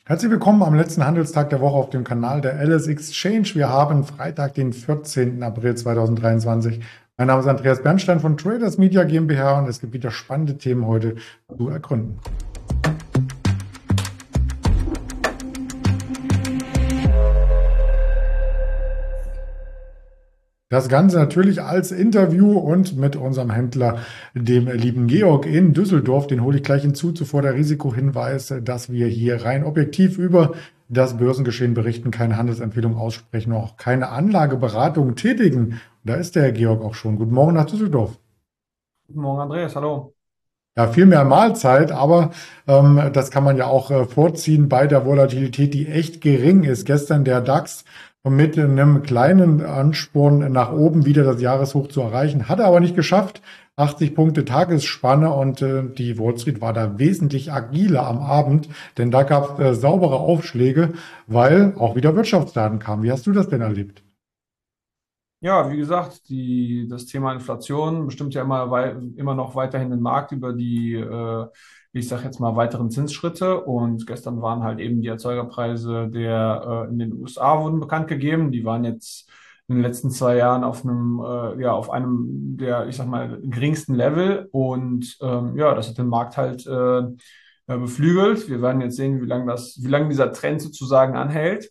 Herzlich willkommen am letzten Handelstag der Woche auf dem Kanal der LS Exchange. Wir haben Freitag, den 14. April 2023. Mein Name ist Andreas Bernstein von Traders Media GmbH und es gibt wieder spannende Themen heute zu ergründen. Das Ganze natürlich als Interview und mit unserem Händler, dem lieben Georg in Düsseldorf. Den hole ich gleich hinzu. Zuvor der Risikohinweis, dass wir hier rein objektiv über das Börsengeschehen berichten, keine Handelsempfehlung aussprechen, auch keine Anlageberatung tätigen. Und da ist der Herr Georg auch schon. Guten Morgen nach Düsseldorf. Guten Morgen, Andreas, hallo. Ja, viel mehr Mahlzeit, aber das kann man ja auch vorziehen bei der Volatilität, die echt gering ist. Gestern der DAX mit einem kleinen Ansporn nach oben wieder das Jahreshoch zu erreichen, hat er aber nicht geschafft. 80 Punkte Tagesspanne und die Wall Street war da wesentlich agiler am Abend, denn da gab es saubere Aufschläge, weil auch wieder Wirtschaftsdaten kamen. Wie hast du das denn erlebt? Ja, wie gesagt, das Thema Inflation bestimmt ja immer noch weiterhin den Markt über ich sage jetzt mal, weiteren Zinsschritte. Und gestern waren halt eben die Erzeugerpreise in den USA wurden bekannt gegeben. Die waren jetzt in den letzten 2 Jahren auf einem der, ich sag mal, geringsten Level. Und ja, das hat den Markt halt beflügelt. Wir werden jetzt sehen, wie lange dieser Trend sozusagen anhält.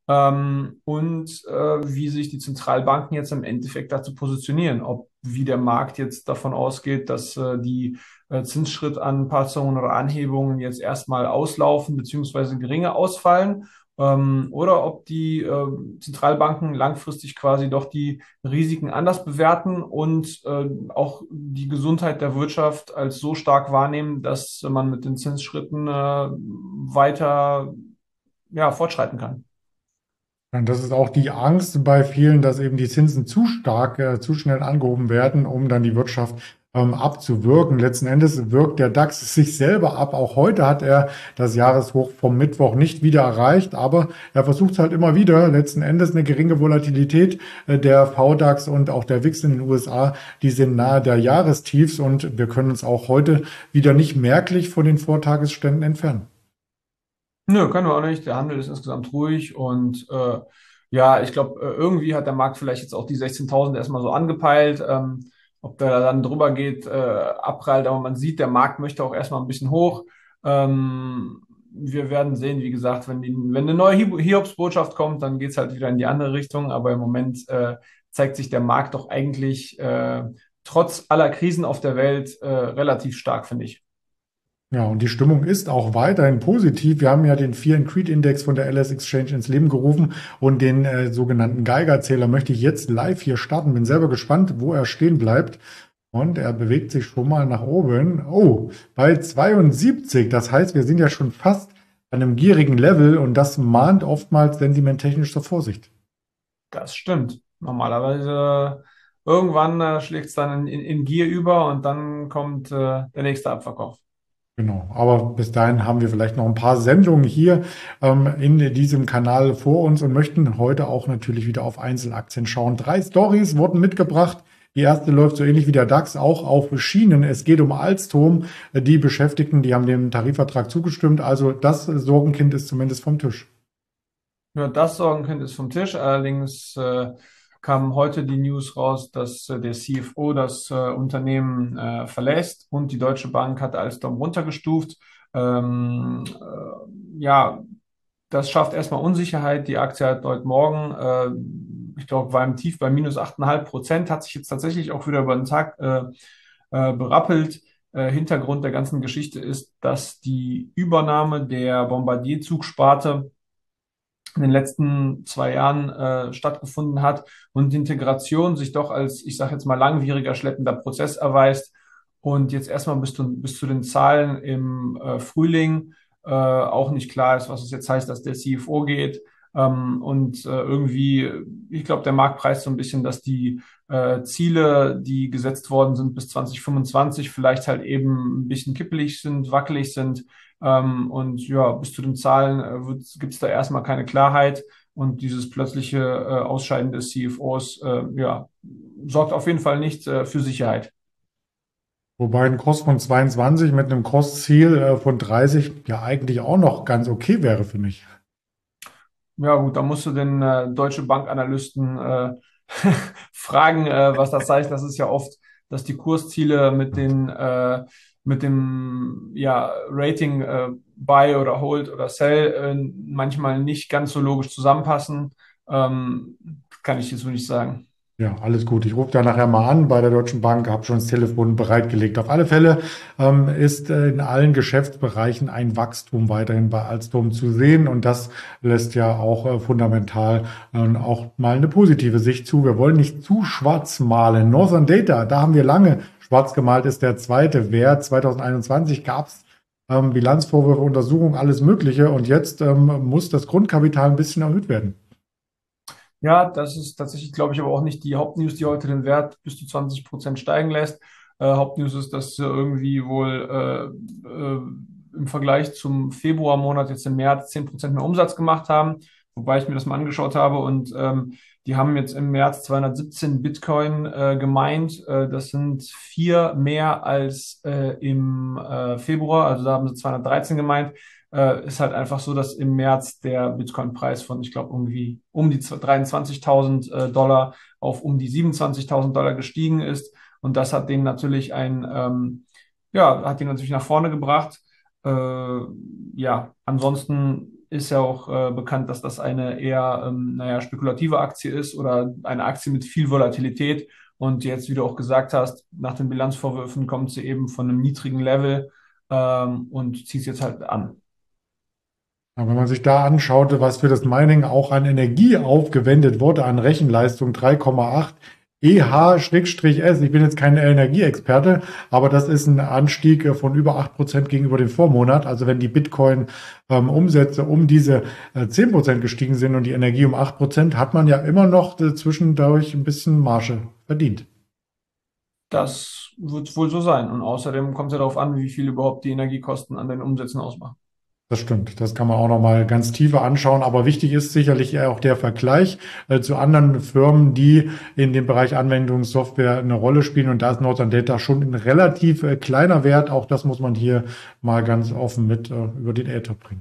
Wie sich die Zentralbanken jetzt im Endeffekt dazu positionieren, ob wie der Markt jetzt davon ausgeht, dass die Zinsschrittanpassungen oder Anhebungen jetzt erstmal auslaufen beziehungsweise geringer ausfallen, oder ob die Zentralbanken langfristig quasi doch die Risiken anders bewerten und auch die Gesundheit der Wirtschaft als so stark wahrnehmen, dass man mit den Zinsschritten weiter fortschreiten kann. Und das ist auch die Angst bei vielen, dass eben die Zinsen zu stark, zu schnell angehoben werden, um dann die Wirtschaft abzuwirken. Letzten Endes wirkt der DAX sich selber ab. Auch heute hat er das Jahreshoch vom Mittwoch nicht wieder erreicht, aber er versucht es halt immer wieder. Letzten Endes eine geringe Volatilität. Der VDAX und auch der WIX in den USA, die sind nahe der Jahrestiefs und wir können uns auch heute wieder nicht merklich von den Vortagesständen entfernen. Nö, können wir auch nicht. Der Handel ist insgesamt ruhig und ja, ich glaube, irgendwie hat der Markt vielleicht jetzt auch die 16.000 erstmal so angepeilt. Ob der dann drüber geht, abprallt, aber man sieht, der Markt möchte auch erstmal ein bisschen hoch. Wir werden sehen, wie gesagt, wenn eine neue Hiobsbotschaft kommt, dann geht es halt wieder in die andere Richtung. Aber im Moment zeigt sich der Markt doch eigentlich trotz aller Krisen auf der Welt relativ stark, finde ich. Ja, und die Stimmung ist auch weiterhin positiv. Wir haben ja den Fear and Greed Index von der LS Exchange ins Leben gerufen und den sogenannten Geigerzähler möchte ich jetzt live hier starten. Bin selber gespannt, wo er stehen bleibt. Und er bewegt sich schon mal nach oben. Oh, bei 72. Das heißt, wir sind ja schon fast an einem gierigen Level und das mahnt oftmals sentimenttechnisch zur Vorsicht. Das stimmt. Normalerweise irgendwann schlägt es dann in Gier über und dann kommt der nächste Abverkauf. Genau, aber bis dahin haben wir vielleicht noch ein paar Sendungen hier in diesem Kanal vor uns und möchten heute auch natürlich wieder auf Einzelaktien schauen. 3 Stories wurden mitgebracht. Die erste läuft so ähnlich wie der DAX auch auf Schienen. Es geht um Alstom. Die Beschäftigten, die haben dem Tarifvertrag zugestimmt. Also das Sorgenkind ist zumindest vom Tisch. Ja, das Sorgenkind ist vom Tisch. Allerdings kam heute die News raus, dass der CFO das Unternehmen verlässt und die Deutsche Bank hat Alstom runtergestuft. Ja, das schafft erstmal Unsicherheit. Die Aktie hat heute Morgen, ich glaube, war im Tief bei minus 8,5%, hat sich jetzt tatsächlich auch wieder über den Tag berappelt. Hintergrund der ganzen Geschichte ist, dass die Übernahme der Bombardier-Zugsparte in den letzten 2 Jahren stattgefunden hat und die Integration sich doch als, ich sage jetzt mal, langwieriger, schleppender Prozess erweist und jetzt erstmal bis zu den Zahlen im Frühling auch nicht klar ist, was es jetzt heißt, dass der CFO geht. Irgendwie, ich glaube, der Markt preist so ein bisschen, dass die Ziele, die gesetzt worden sind bis 2025, vielleicht halt eben ein bisschen kippelig sind, wackelig sind. Und ja, bis zu den Zahlen gibt es da erstmal keine Klarheit. Und dieses plötzliche Ausscheiden des CFOs ja, sorgt auf jeden Fall nicht für Sicherheit. Wobei ein Kurs von 22 mit einem Kursziel von 30 ja eigentlich auch noch ganz okay wäre für mich. Ja, gut, da musst du den Deutsche Bankanalysten fragen, was das heißt. Das ist ja oft, dass die Kursziele mit dem ja, Rating Buy oder Hold oder Sell manchmal nicht ganz so logisch zusammenpassen. Ähm, kann ich jetzt so nicht sagen. Ja, alles gut. Ich rufe da nachher mal an bei der Deutschen Bank, habe schon das Telefon bereitgelegt. Auf alle Fälle ist in allen Geschäftsbereichen ein Wachstum weiterhin bei Alstom zu sehen und das lässt ja auch fundamental auch mal eine positive Sicht zu. Wir wollen nicht zu schwarz malen. Northern Data, da haben wir lange schwarz gemalt, ist der zweite Wert. 2021 gab es Bilanzvorwürfe, Untersuchungen, alles Mögliche und jetzt muss das Grundkapital ein bisschen erhöht werden. Ja, das ist tatsächlich, glaube ich, aber auch nicht die Hauptnews, die heute den Wert bis zu 20% steigen lässt. Hauptnews ist, dass sie irgendwie wohl im Vergleich zum Februarmonat jetzt im März 10% mehr Umsatz gemacht haben, wobei ich mir das mal angeschaut habe und die haben jetzt im März 217 Bitcoin gemeint. Das sind 4 mehr als im Februar, also da haben sie 213 gemeint. Ist halt einfach so, dass im März der Bitcoin-Preis von, ich glaube, irgendwie um die 23.000 Dollar auf um die 27.000 Dollar gestiegen ist. Und das hat den natürlich ja, hat den natürlich nach vorne gebracht. Ja, ansonsten ist ja auch bekannt, dass das eine eher, naja, spekulative Aktie ist oder eine Aktie mit viel Volatilität. Und jetzt, wie du auch gesagt hast, nach den Bilanzvorwürfen kommt sie eben von einem niedrigen Level und zieht es jetzt halt an. Aber wenn man sich da anschaute, was für das Mining auch an Energie aufgewendet wurde, an Rechenleistung 3,8 EH/S. Ich bin jetzt kein Energieexperte, aber das ist ein Anstieg von über 8% gegenüber dem Vormonat. Also wenn die Bitcoin-Umsätze um diese 10% gestiegen sind und die Energie um 8%, hat man ja immer noch zwischendurch ein bisschen Marge verdient. Das wird wohl so sein. Und außerdem kommt es ja darauf an, wie viel überhaupt die Energiekosten an den Umsätzen ausmachen. Das stimmt, das kann man auch noch mal ganz tiefer anschauen. Aber wichtig ist sicherlich auch der Vergleich zu anderen Firmen, die in dem Bereich Anwendungssoftware eine Rolle spielen. Und da ist Northern Data schon ein relativ kleiner Wert. Auch das muss man hier mal ganz offen mit über den Äther bringen.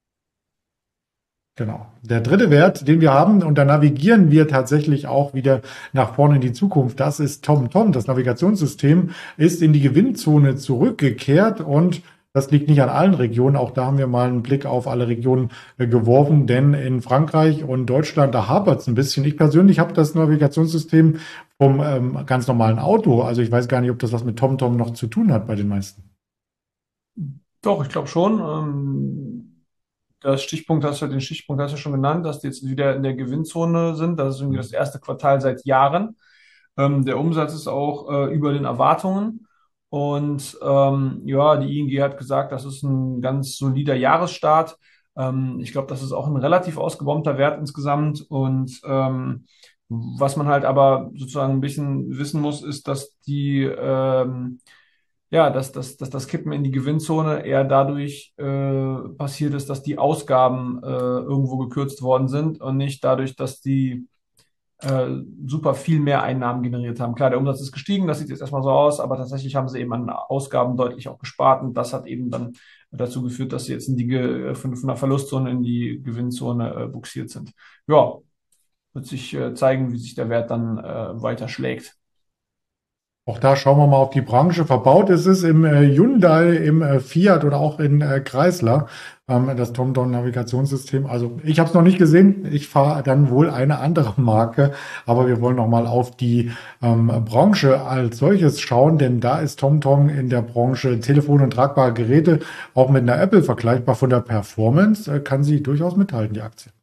Genau. Der dritte Wert, den wir haben, und da navigieren wir tatsächlich auch wieder nach vorne in die Zukunft, das ist TomTom. Das Navigationssystem ist in die Gewinnzone zurückgekehrt und das liegt nicht an allen Regionen. Auch da haben wir mal einen Blick auf alle Regionen geworfen, denn in Frankreich und Deutschland, da hapert es ein bisschen. Ich persönlich habe das Navigationssystem vom ganz normalen Auto. Also ich weiß gar nicht, ob das was mit TomTom noch zu tun hat bei den meisten. Doch, ich glaube schon. Den Stichpunkt hast du schon genannt, dass die jetzt wieder in der Gewinnzone sind. Das ist irgendwie das erste Quartal seit Jahren. Der Umsatz ist auch über den Erwartungen. Und ja, die ING hat gesagt, das ist ein ganz solider Jahresstart. Ich glaube, das ist auch ein relativ ausgebauter Wert insgesamt. Und was man halt aber sozusagen ein bisschen wissen muss, ist, dass dass das Kippen in die Gewinnzone eher dadurch passiert ist, dass die Ausgaben irgendwo gekürzt worden sind und nicht dadurch, dass die super viel mehr Einnahmen generiert haben. Klar, der Umsatz ist gestiegen, das sieht jetzt erstmal so aus, aber tatsächlich haben sie eben an Ausgaben deutlich auch gespart und das hat eben dann dazu geführt, dass sie jetzt von einer Verlustzone in die Gewinnzone buxiert sind. Ja, wird sich zeigen, wie sich der Wert dann weiter schlägt. Auch da schauen wir mal auf die Branche. Verbaut ist es im Hyundai, im Fiat oder auch in Chrysler, das TomTom-Navigationssystem. Also ich habe es noch nicht gesehen. Ich fahre dann wohl eine andere Marke. Aber wir wollen noch mal auf die Branche als solches schauen, denn da ist TomTom in der Branche Telefon und tragbare Geräte auch mit einer Apple vergleichbar. Von der Performance kann sie durchaus mithalten, die Aktie.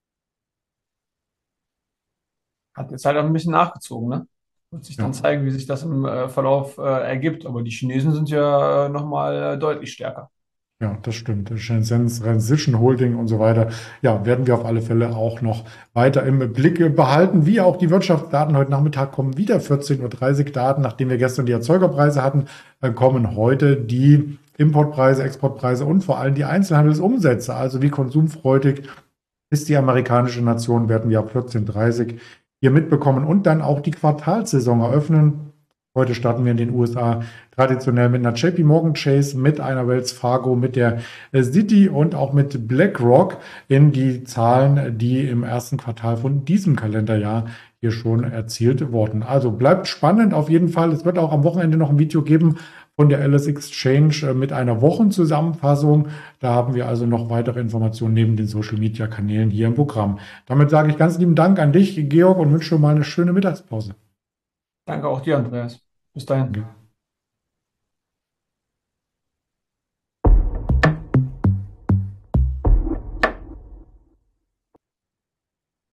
Hat jetzt halt auch ein bisschen nachgezogen, ne? Wird sich dann Ja. zeigen, wie sich das im Verlauf ergibt. Aber die Chinesen sind ja nochmal deutlich stärker. Ja, das stimmt. Shenzhen Transition Holding und so weiter. Ja, werden wir auf alle Fälle auch noch weiter im Blick behalten. Wie auch die Wirtschaftsdaten heute Nachmittag kommen wieder 14:30 Uhr Daten. Nachdem wir gestern die Erzeugerpreise hatten, kommen heute die Importpreise, Exportpreise und vor allem die Einzelhandelsumsätze. Also wie konsumfreudig ist die amerikanische Nation, werden wir ab 14:30 Uhr hier mitbekommen und dann auch die Quartalssaison eröffnen. Heute starten wir in den USA traditionell mit einer JP Morgan Chase, mit einer Wells Fargo, mit der Citi und auch mit BlackRock in die Zahlen, die im ersten Quartal von diesem Kalenderjahr hier schon erzielt wurden. Also bleibt spannend auf jeden Fall. Es wird auch am Wochenende noch ein Video geben von der LS Exchange mit einer Wochenzusammenfassung. Da haben wir also noch weitere Informationen neben den Social-Media-Kanälen hier im Programm. Damit sage ich ganz lieben Dank an dich, Georg, und wünsche dir mal eine schöne Mittagspause. Danke auch dir, Andreas. Bis dahin. Danke.